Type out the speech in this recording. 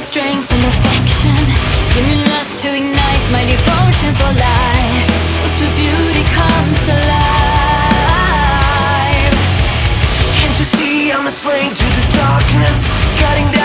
strength and affection. Give me lust to ignite my devotion for life. If the beauty comes alive. Can't you see I'm a slave to the darkness, guiding